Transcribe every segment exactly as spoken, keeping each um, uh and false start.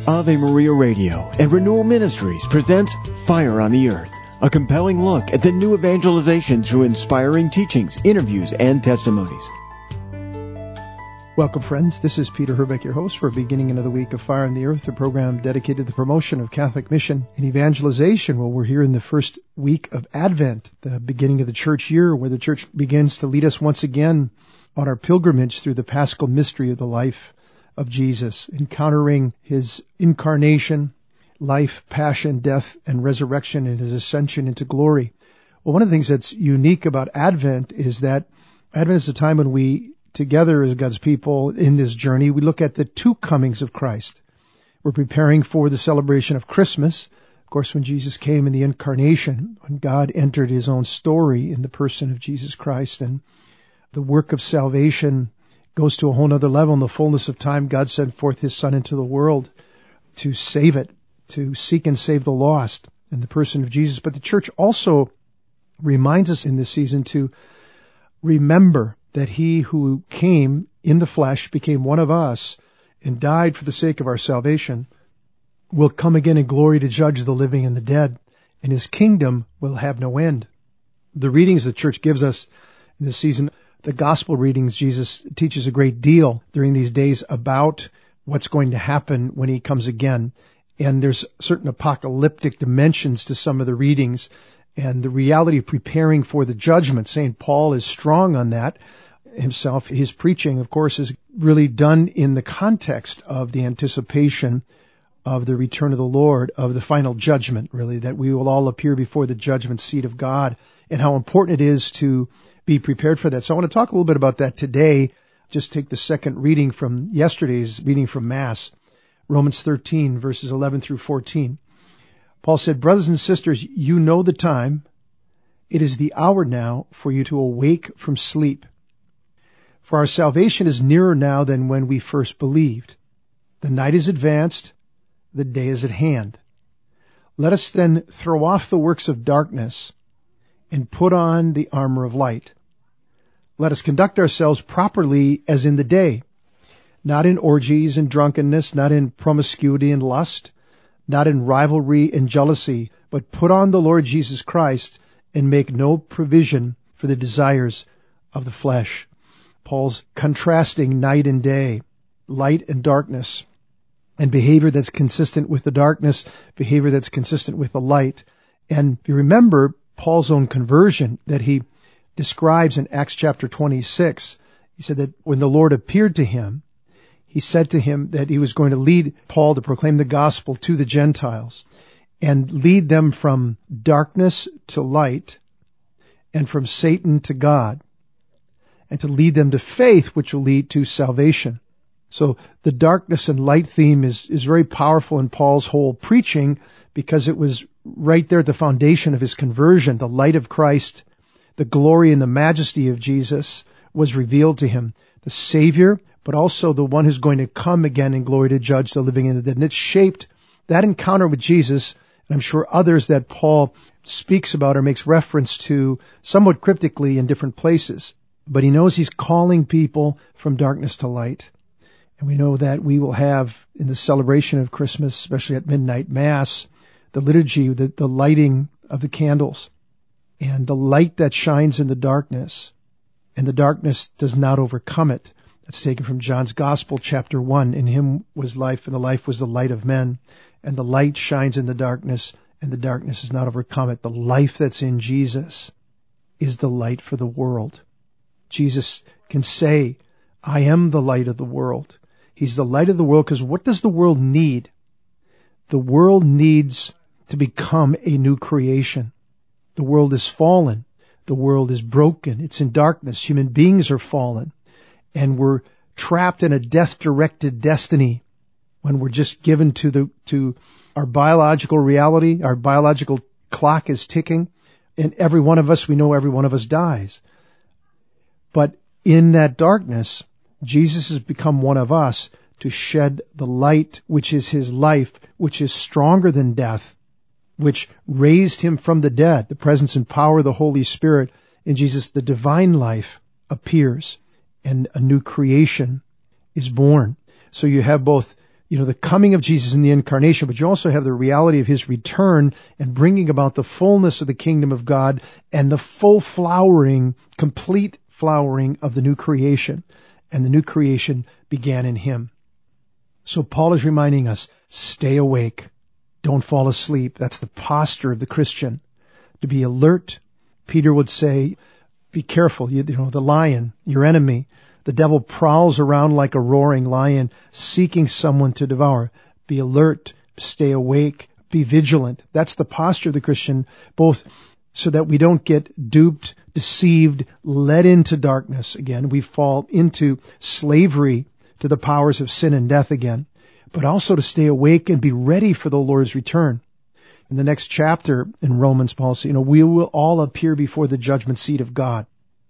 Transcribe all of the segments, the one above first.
Ave Maria Radio and Renewal Ministries presents Fire on the Earth, a compelling look at the new evangelization through inspiring teachings, interviews, and testimonies. Welcome, friends. This is Peter Herbeck, your host for beginning another week of Fire on the Earth, a program dedicated to the promotion of Catholic mission and evangelization. Well, we're here in the first week of Advent, the beginning of the church year, where the church begins to lead us once again on our pilgrimage through the paschal mystery of the life of Jesus, encountering his incarnation, life, passion, death, and resurrection, and his ascension into glory. Well, one of the things that's unique about Advent is that Advent is a time when we, together as God's people in this journey, we look at the two comings of Christ. We're preparing for the celebration of Christmas, of course, when Jesus came in the incarnation, when God entered his own story in the person of Jesus Christ, and the work of salvation goes to a whole other level. In the fullness of time, God sent forth his Son into the world to save it, to seek and save the lost in the person of Jesus. But the church also reminds us in this season to remember that he who came in the flesh, became one of us, and died for the sake of our salvation, will come again in glory to judge the living and the dead, and his kingdom will have no end. The readings the church gives us in this season, the gospel readings, Jesus teaches a great deal during these days about what's going to happen when he comes again. And there's certain apocalyptic dimensions to some of the readings, and the reality of preparing for the judgment. Saint Paul is strong on that himself. His preaching, of course, is really done in the context of the anticipation of the return of the Lord, of the final judgment, really, that we will all appear before the judgment seat of God, and how important it is to be prepared for that. So I want to talk a little bit about that today. Just take the second reading from yesterday's reading from Mass, Romans thirteen, verses eleven through fourteen. Paul said, "Brothers and sisters, you know the time. It is the hour now for you to awake from sleep. For our salvation is nearer now than when we first believed. The night is advanced, the day is at hand. Let us then throw off the works of darkness and put on the armor of light. Let us conduct ourselves properly as in the day, not in orgies and drunkenness, not in promiscuity and lust, not in rivalry and jealousy, but put on the Lord Jesus Christ and make no provision for the desires of the flesh." Paul's contrasting night and day, light and darkness, and behavior that's consistent with the darkness, behavior that's consistent with the light. And if you remember Paul's own conversion that he describes in Acts chapter twenty-six, he said that when the Lord appeared to him, he said to him that he was going to lead Paul to proclaim the gospel to the Gentiles and lead them from darkness to light and from Satan to God, and to lead them to faith, which will lead to salvation. So the darkness and light theme is, is very powerful in Paul's whole preaching, because it was right there at the foundation of his conversion. The light of Christ, the glory and the majesty of Jesus was revealed to him. The Savior, but also the one who's going to come again in glory to judge the living and the dead. And it shaped that encounter with Jesus, and I'm sure others that Paul speaks about or makes reference to somewhat cryptically in different places. But he knows he's calling people from darkness to light. And we know that we will have in the celebration of Christmas, especially at midnight Mass, the liturgy, the, the lighting of the candles, and the light that shines in the darkness, and the darkness does not overcome it. That's taken from John's Gospel, chapter one. In him was life, and the life was the light of men. And the light shines in the darkness, and the darkness does not overcome it. The life that's in Jesus is the light for the world. Jesus can say, "I am the light of the world." He's the light of the world, because what does the world need? The world needs to become a new creation. The world is fallen. The world is broken. It's in darkness. Human beings are fallen. And we're trapped in a death-directed destiny when we're just given to the to our biological reality. Our biological clock is ticking. And every one of us, we know every one of us dies. But in that darkness, Jesus has become one of us to shed the light, which is his life, which is stronger than death, which raised him from the dead. The presence and power of the Holy Spirit in Jesus, the divine life, appears, and a new creation is born. So you have both you know, the coming of Jesus in the incarnation, but you also have the reality of his return and bringing about the fullness of the kingdom of God and the full flowering, complete flowering of the new creation. And the new creation began in him. So Paul is reminding us, stay awake. Don't fall asleep. That's the posture of the Christian. To be alert. Peter would say, be careful. You, you know, the lion, your enemy, the devil prowls around like a roaring lion, seeking someone to devour. Be alert. Stay awake. Be vigilant. That's the posture of the Christian, both so that we don't get duped, deceived, led into darkness again. We fall into slavery to the powers of sin and death again, but also to stay awake and be ready for the Lord's return. In the next chapter in Romans, Paul says, you know, we will all appear before the judgment seat of God.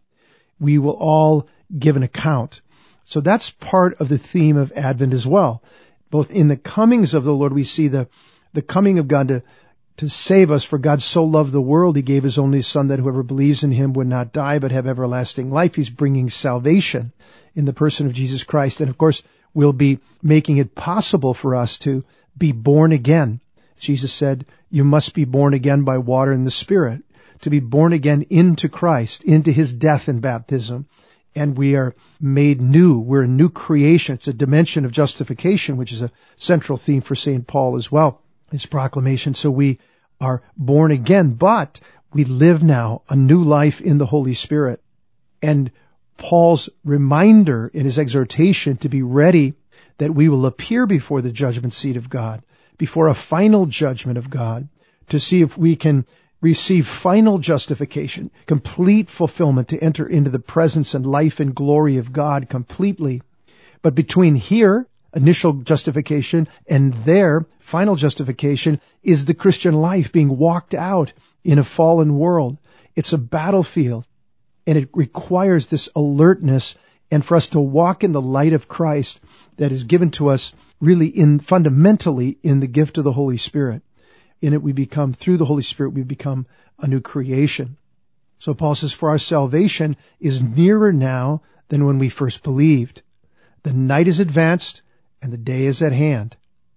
We will all give an account. So that's part of the theme of Advent as well. Both in the comings of the Lord, we see the, the coming of God to to save us. For God so loved the world, he gave his only Son, that whoever believes in him would not die but have everlasting life. He's bringing salvation in the person of Jesus Christ. And of course, we'll be making it possible for us to be born again. Jesus said, you must be born again by water and the Spirit, to be born again into Christ, into his death and baptism. And we are made new. We're a new creation. It's a dimension of justification, which is a central theme for Saint Paul as well. His proclamation. So we are born again, but we live now a new life in the Holy Spirit. And Paul's reminder in his exhortation to be ready that we will appear before the judgment seat of God, before a final judgment of God, to see if we can receive final justification, complete fulfillment, to enter into the presence and life and glory of God completely. But between here, initial justification, and there, final justification, is the Christian life being walked out in a fallen world. It's a battlefield, and it requires this alertness, and for us to walk in the light of Christ that is given to us really in fundamentally in the gift of the Holy Spirit. In it we become, through the Holy Spirit, we become a new creation. So Paul says, for our salvation is nearer now than when we first believed. The night is advanced, and the day is at hand.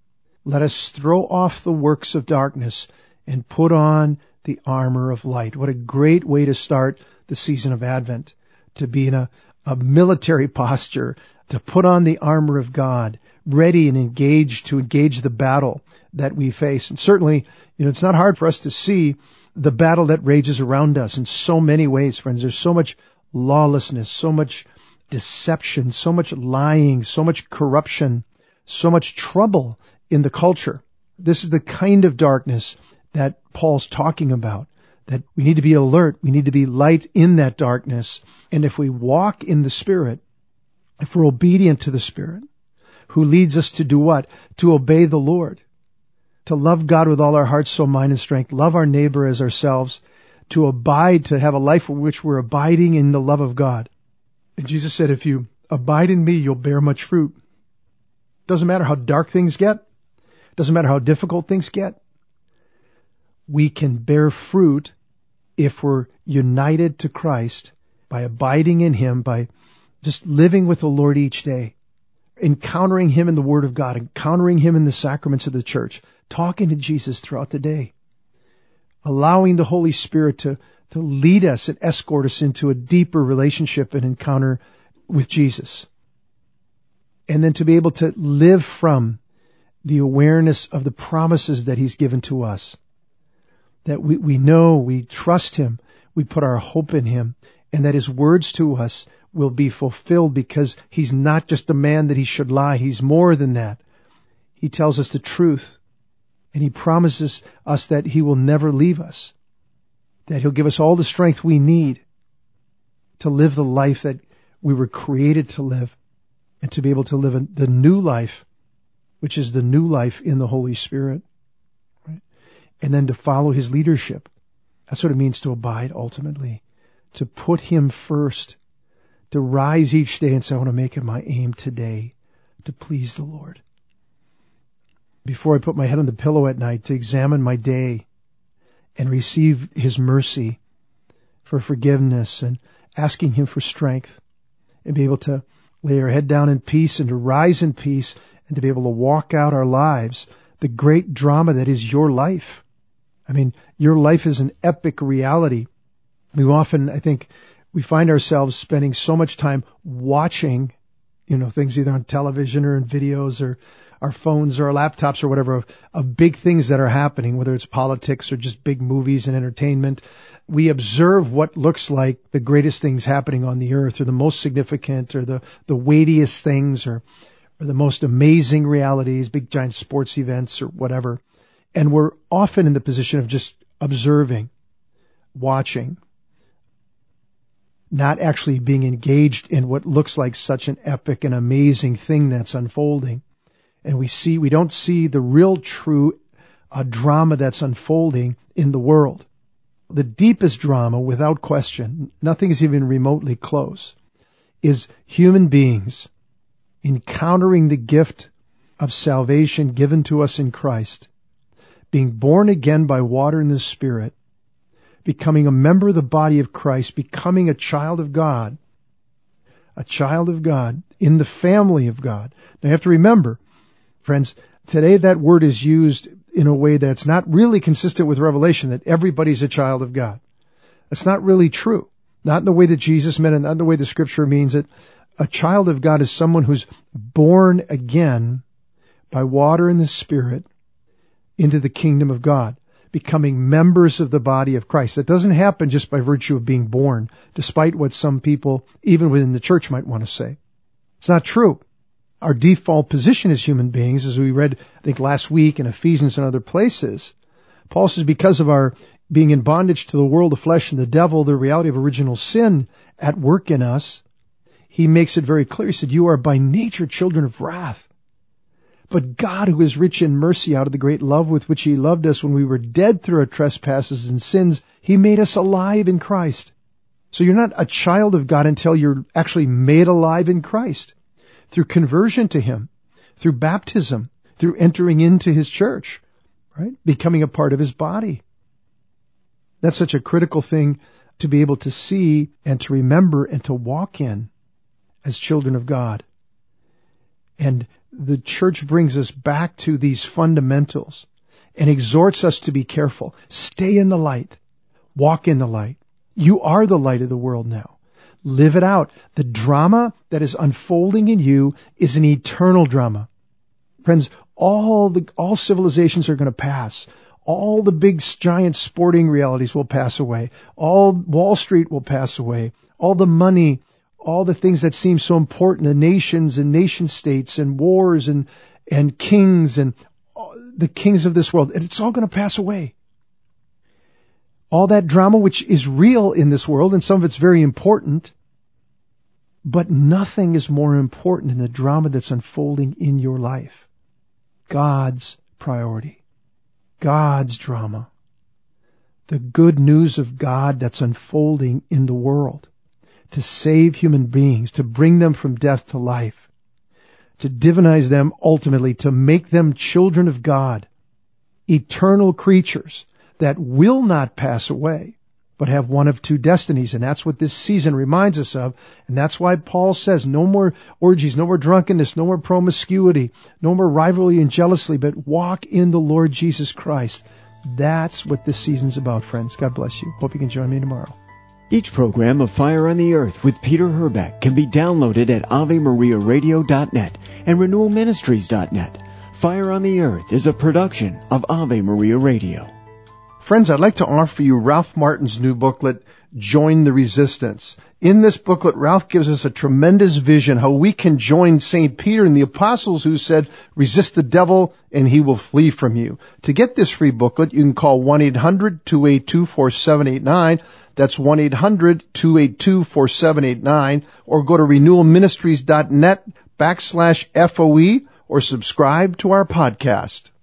Let us throw off the works of darkness and put on the armor of light. What a great way to start the season of Advent, to be in a, a military posture, to put on the armor of God, ready and engaged to engage the battle that we face. And certainly, you know, it's not hard for us to see the battle that rages around us in so many ways, friends. There's so much lawlessness, so much deception, so much lying, so much corruption, so much trouble in the culture. This is the kind of darkness that Paul's talking about, that we need to be alert. We need to be light in that darkness. And if we walk in the Spirit, if we're obedient to the Spirit, who leads us to do what? To obey the Lord, to love God with all our heart, soul, mind, and strength, love our neighbor as ourselves, to abide, to have a life in which we're abiding in the love of God. And Jesus said, if you abide in me, you'll bear much fruit. Doesn't matter how dark things get. Doesn't matter how difficult things get. We can bear fruit if we're united to Christ by abiding in him, by just living with the Lord each day, encountering him in the Word of God, encountering him in the sacraments of the church, talking to Jesus throughout the day, allowing the Holy Spirit to, to lead us and escort us into a deeper relationship and encounter with Jesus. And then to be able to live from the awareness of the promises that he's given to us. That we, we know, we trust him, we put our hope in him, and that his words to us will be fulfilled because he's not just a man that he should lie. He's more than that. He tells us the truth, and he promises us that he will never leave us, that he'll give us all the strength we need to live the life that we were created to live, and to be able to live the new life, which is the new life in the Holy Spirit. Right? And then to follow his leadership. That's what it means to abide ultimately. To put him first. To rise each day and say, I want to make it my aim today to please the Lord. Before I put my head on the pillow at night, to examine my day and receive his mercy for forgiveness and asking him for strength, and be able to lay our head down in peace and to rise in peace and to be able to walk out our lives, the great drama that is your life. I mean, your life is an epic reality. We often, I think, we find ourselves spending so much time watching, you know, things either on television or in videos or our phones or our laptops or whatever of, of big things that are happening, whether it's politics or just big movies and entertainment. We observe what looks like the greatest things happening on the earth or the most significant or the, the weightiest things or, or the most amazing realities, big giant sports events or whatever. And we're often in the position of just observing, watching, not actually being engaged in what looks like such an epic and amazing thing that's unfolding. And we see, we don't see the real true uh, drama that's unfolding in the world. The deepest drama, without question, nothing is even remotely close, is human beings encountering the gift of salvation given to us in Christ, being born again by water and the Spirit, becoming a member of the body of Christ, becoming a child of God, a child of God in the family of God. Now you have to remember, friends, today that word is used in a way that's not really consistent with Revelation, that everybody's a child of God. That's not really true. Not in the way that Jesus meant it, not in the way the Scripture means it. A child of God is someone who's born again by water and the Spirit into the kingdom of God, becoming members of the body of Christ. That doesn't happen just by virtue of being born, despite what some people, even within the church, might want to say. It's not true. Our default position as human beings, as we read, I think, last week in Ephesians and other places, Paul says because of our being in bondage to the world, the flesh, and the devil, the reality of original sin at work in us, he makes it very clear. He said, you are by nature children of wrath. But God, who is rich in mercy, out of the great love with which he loved us when we were dead through our trespasses and sins, he made us alive in Christ. So you're not a child of God until you're actually made alive in Christ, through conversion to him, through baptism, through entering into his church, right? Becoming a part of his body. That's such a critical thing to be able to see and to remember and to walk in as children of God. And the church brings us back to these fundamentals and exhorts us to be careful. Stay in the light. Walk in the light. You are the light of the world now. Live it out. The drama that is unfolding in you is an eternal drama. Friends, all the all civilizations are going to pass. All the big giant sporting realities will pass away. All Wall Street will pass away. All the money, all the things that seem so important, the nations and nation states and wars and, and kings and the kings of this world, it's all going to pass away. All that drama, which is real in this world, and some of it's very important, but nothing is more important than the drama that's unfolding in your life. God's priority. God's drama. The good news of God that's unfolding in the world to save human beings, to bring them from death to life, to divinize them ultimately, to make them children of God, eternal creatures that will not pass away, but have one of two destinies. And that's what this season reminds us of. And that's why Paul says no more orgies, no more drunkenness, no more promiscuity, no more rivalry and jealousy, but walk in the Lord Jesus Christ. That's what this season's about, friends. God bless you. Hope you can join me tomorrow. Each program of Fire on the Earth with Peter Herbeck can be downloaded at ave maria radio dot net and renewal ministries dot net. Fire on the Earth is a production of Ave Maria Radio. Friends, I'd like to offer you Ralph Martin's new booklet, Join the Resistance. In this booklet, Ralph gives us a tremendous vision how we can join Saint Peter and the apostles who said, resist the devil and he will flee from you. To get this free booklet, you can call one eight hundred two eight two four seven eight nine. That's one eight hundred two eight two four seven eight nine. Or go to renewal ministries dot net backslash F O E or subscribe to our podcast.